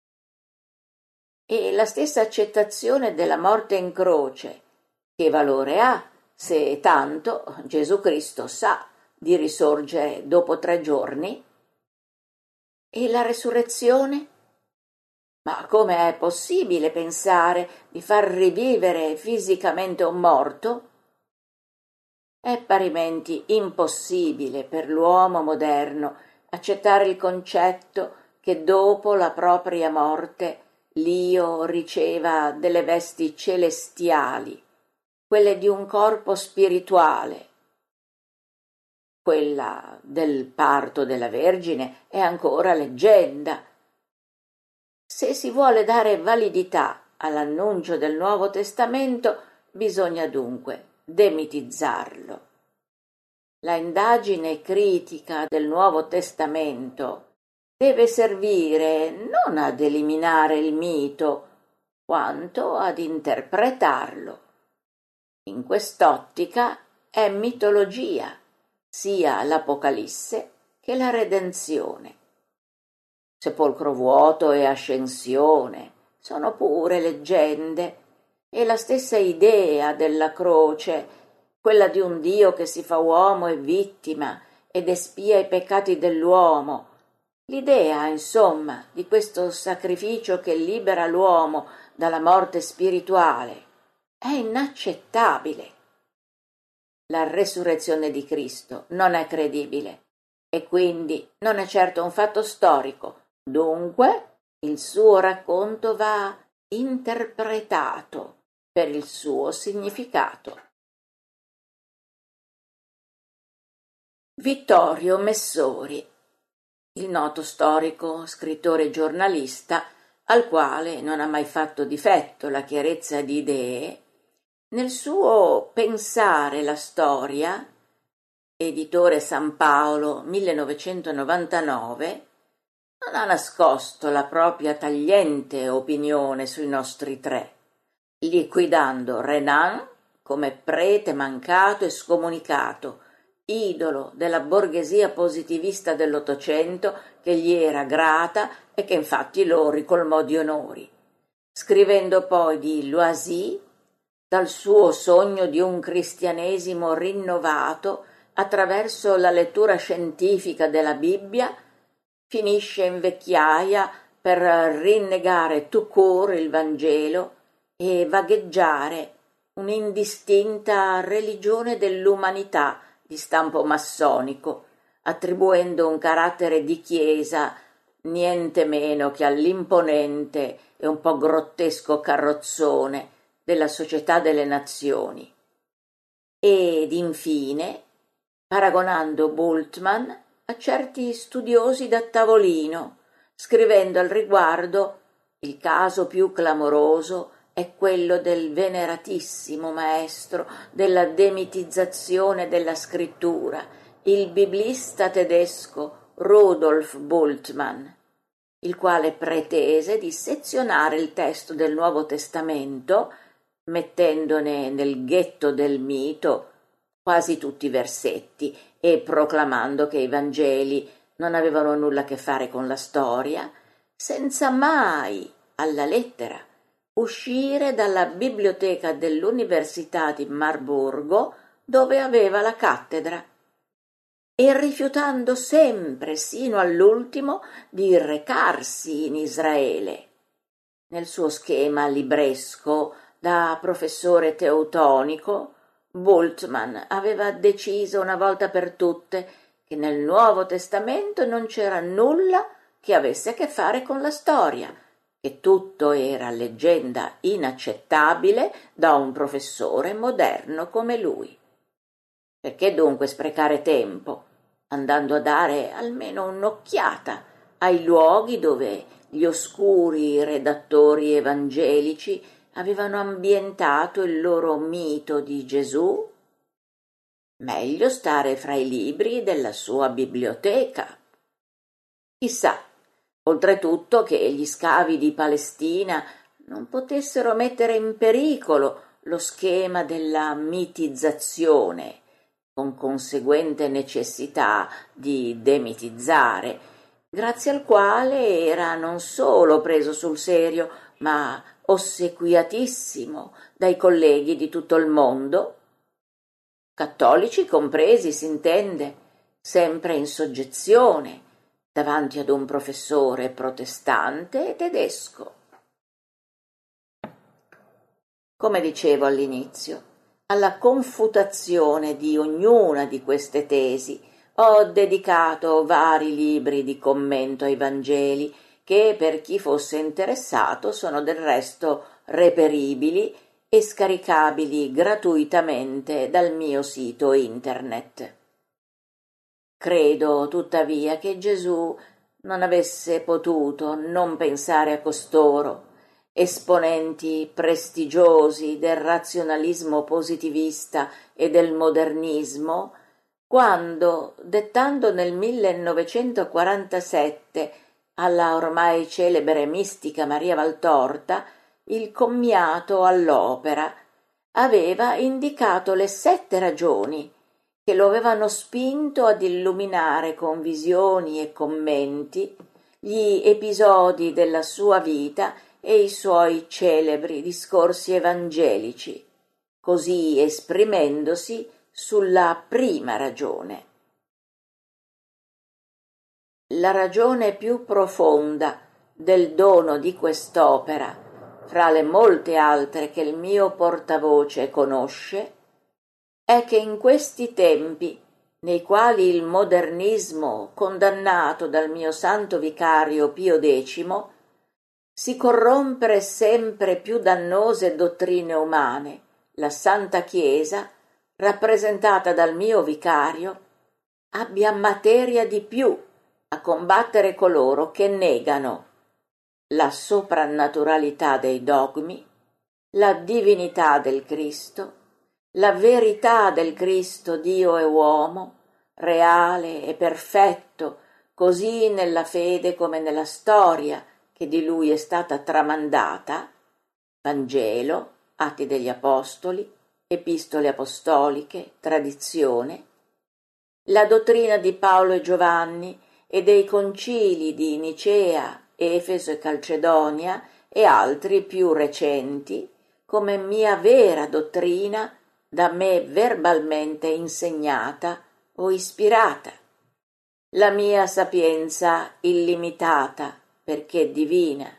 E la stessa accettazione della morte in croce, che valore ha se tanto Gesù Cristo sa di risorgere dopo 3 giorni? E la resurrezione? Ma come è possibile pensare di far rivivere fisicamente un morto? È parimenti impossibile per l'uomo moderno accettare il concetto che dopo la propria morte l'io riceva delle vesti celestiali, quelle di un corpo spirituale. Quella del parto della Vergine è ancora leggenda. Se si vuole dare validità all'annuncio del Nuovo Testamento, bisogna dunque demitizzarlo. La indagine critica del Nuovo Testamento deve servire non ad eliminare il mito, quanto ad interpretarlo. In quest'ottica è mitologia sia l'Apocalisse che la redenzione. Sepolcro vuoto e ascensione sono pure leggende, e la stessa idea della croce, quella di un Dio che si fa uomo e vittima ed espia i peccati dell'uomo, l'idea, insomma, di questo sacrificio che libera l'uomo dalla morte spirituale, è inaccettabile. La resurrezione di Cristo non è credibile e quindi non è certo un fatto storico. Dunque, il suo racconto va interpretato per il suo significato. Vittorio Messori, il noto storico, scrittore e giornalista, al quale non ha mai fatto difetto la chiarezza di idee, nel suo Pensare la storia, editore San Paolo 1999, non ha nascosto la propria tagliente opinione sui nostri tre, liquidando Renan come prete mancato e scomunicato, idolo della borghesia positivista dell'Ottocento che gli era grata e che infatti lo ricolmò di onori, scrivendo poi di Loisy, dal suo sogno di un cristianesimo rinnovato attraverso la lettura scientifica della Bibbia, finisce in vecchiaia per rinnegare tout court il Vangelo e vagheggiare un'indistinta religione dell'umanità di stampo massonico, attribuendo un carattere di chiesa niente meno che all'imponente e un po' grottesco carrozzone della Società delle Nazioni. Ed infine, paragonando Bultmann a certi studiosi da tavolino, scrivendo al riguardo: il caso più clamoroso è quello del veneratissimo maestro della demitizzazione della scrittura, il biblista tedesco Rudolf Bultmann, il quale pretese di sezionare il testo del Nuovo Testamento, mettendone nel ghetto del mito quasi tutti i versetti e proclamando che i Vangeli non avevano nulla a che fare con la storia, senza mai, alla lettera, uscire dalla biblioteca dell'Università di Marburgo, dove aveva la cattedra, e rifiutando sempre, sino all'ultimo, di recarsi in Israele. Nel suo schema libresco da professore teutonico, Bultmann aveva deciso una volta per tutte che nel Nuovo Testamento non c'era nulla che avesse a che fare con la storia, che tutto era leggenda inaccettabile da un professore moderno come lui. Perché dunque sprecare tempo, andando a dare almeno un'occhiata ai luoghi dove gli oscuri redattori evangelici avevano ambientato il loro mito di Gesù? Meglio stare fra i libri della sua biblioteca. Chissà, oltretutto, che gli scavi di Palestina non potessero mettere in pericolo lo schema della mitizzazione, con conseguente necessità di demitizzare, grazie al quale era non solo preso sul serio, ma ossequiatissimo dai colleghi di tutto il mondo, cattolici compresi, s'intende, sempre in soggezione davanti ad un professore protestante tedesco. Come dicevo all'inizio, alla confutazione di ognuna di queste tesi ho dedicato vari libri di commento ai Vangeli che, per chi fosse interessato, sono del resto reperibili e scaricabili gratuitamente dal mio sito internet. Credo, tuttavia, che Gesù non avesse potuto non pensare a costoro, esponenti prestigiosi del razionalismo positivista e del modernismo, quando, dettando nel 1947 alla ormai celebre mistica Maria Valtorta il commiato all'opera, aveva indicato le 7 ragioni che lo avevano spinto ad illuminare con visioni e commenti gli episodi della sua vita e i suoi celebri discorsi evangelici, così esprimendosi sulla prima ragione. La ragione più profonda del dono di quest'opera, fra le molte altre che il mio portavoce conosce, è che in questi tempi, nei quali il modernismo, condannato dal mio santo vicario Pio X, si corrompere sempre più dannose dottrine umane, la Santa Chiesa, rappresentata dal mio vicario, abbia materia di più a combattere coloro che negano la soprannaturalità dei dogmi, la divinità del Cristo, la verità del Cristo Dio e uomo, reale e perfetto, così nella fede come nella storia che di lui è stata tramandata, Vangelo, Atti degli Apostoli, Epistole apostoliche, tradizione, la dottrina di Paolo e Giovanni e dei concili di Nicea, Efeso e Calcedonia e altri più recenti, come mia vera dottrina da me verbalmente insegnata o ispirata. La mia sapienza illimitata, perché divina.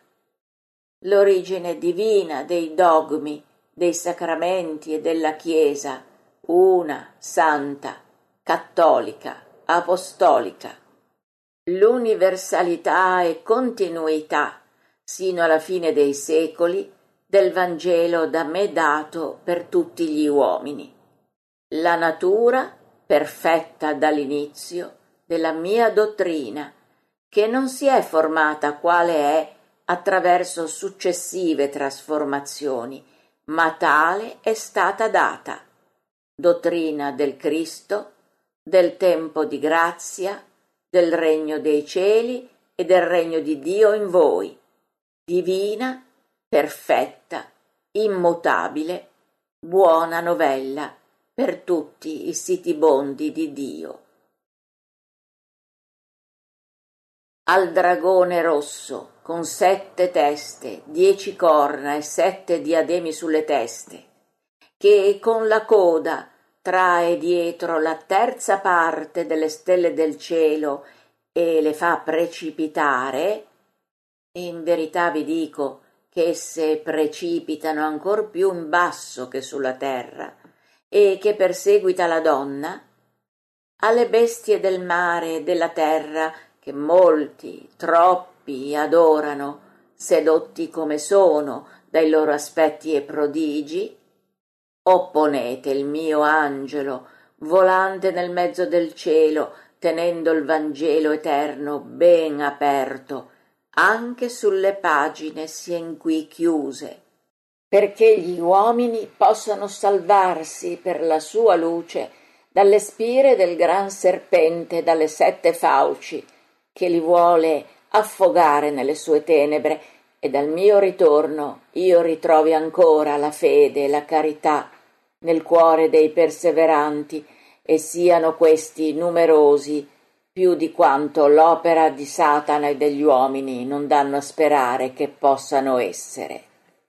L'origine divina dei dogmi, dei sacramenti e della Chiesa, una, santa, cattolica, apostolica. L'universalità e continuità, sino alla fine dei secoli, del Vangelo da me dato per tutti gli uomini. La natura, perfetta dall'inizio, della mia dottrina, che non si è formata quale è attraverso successive trasformazioni, ma tale è stata data. Dottrina del Cristo, del tempo di grazia, del regno dei cieli e del regno di Dio in voi, divina, perfetta, immutabile, buona novella per tutti i sitibondi di Dio. Al dragone rosso, con 7 teste, 10 corna e 7 diademi sulle teste, che con la coda trae dietro la terza parte delle stelle del cielo e le fa precipitare, e in verità vi dico che esse precipitano ancor più in basso che sulla terra, e che perseguita la donna, alle bestie del mare e della terra che molti, troppi adorano, sedotti come sono dai loro aspetti e prodigi, opponete il mio angelo, volante nel mezzo del cielo, tenendo il Vangelo eterno ben aperto, anche sulle pagine sin qui chiuse, perché gli uomini possano salvarsi per la sua luce dalle spire del gran serpente e dalle 7 fauci, che li vuole affogare nelle sue tenebre, e dal mio ritorno io ritrovi ancora la fede e la carità nel cuore dei perseveranti, e siano questi numerosi più di quanto l'opera di Satana e degli uomini non danno a sperare che possano essere.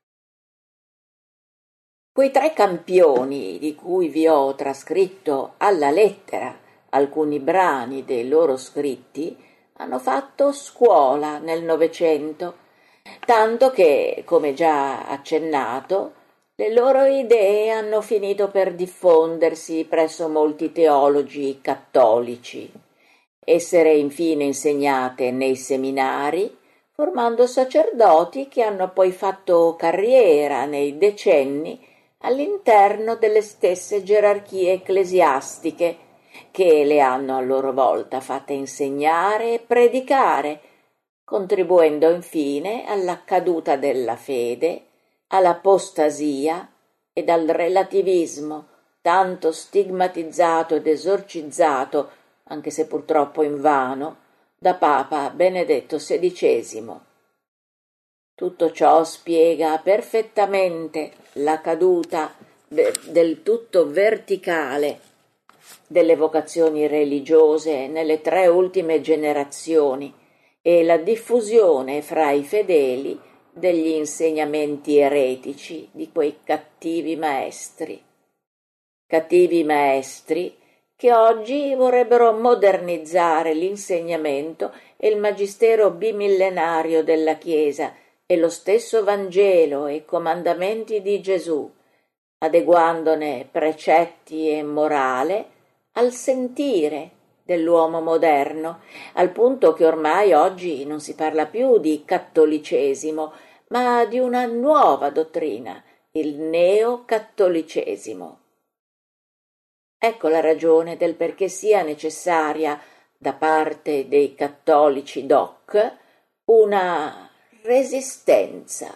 Quei 3 campioni di cui vi ho trascritto alla lettera alcuni brani dei loro scritti hanno fatto scuola nel Novecento, tanto che, come già accennato, le loro idee hanno finito per diffondersi presso molti teologi cattolici, essere infine insegnate nei seminari, formando sacerdoti che hanno poi fatto carriera nei decenni all'interno delle stesse gerarchie ecclesiastiche che le hanno a loro volta fatte insegnare e predicare, contribuendo infine alla caduta della fede, all'apostasia ed al relativismo, tanto stigmatizzato ed esorcizzato, anche se purtroppo invano, da Papa Benedetto XVI. Tutto ciò spiega perfettamente la caduta del tutto verticale delle vocazioni religiose nelle 3 ultime generazioni e la diffusione fra i fedeli degli insegnamenti eretici di quei cattivi maestri che oggi vorrebbero modernizzare l'insegnamento e il magistero bimillenario della Chiesa e lo stesso Vangelo e i comandamenti di Gesù, adeguandone precetti e morale al sentire dell'uomo moderno, al punto che ormai oggi non si parla più di cattolicesimo, ma di una nuova dottrina, il neocattolicesimo. Ecco la ragione del perché sia necessaria da parte dei cattolici doc una resistenza.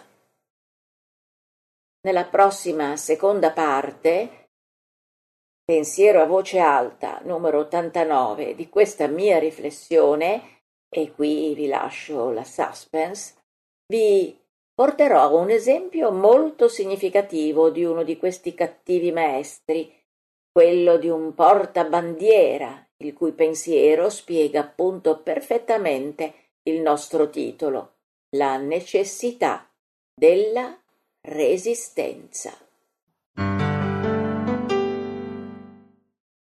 Nella prossima seconda parte, pensiero a voce alta, numero 89, di questa mia riflessione, e qui vi lascio la suspense, vi porterò un esempio molto significativo di uno di questi cattivi maestri, quello di un portabandiera, il cui pensiero spiega appunto perfettamente il nostro titolo, la necessità della resistenza.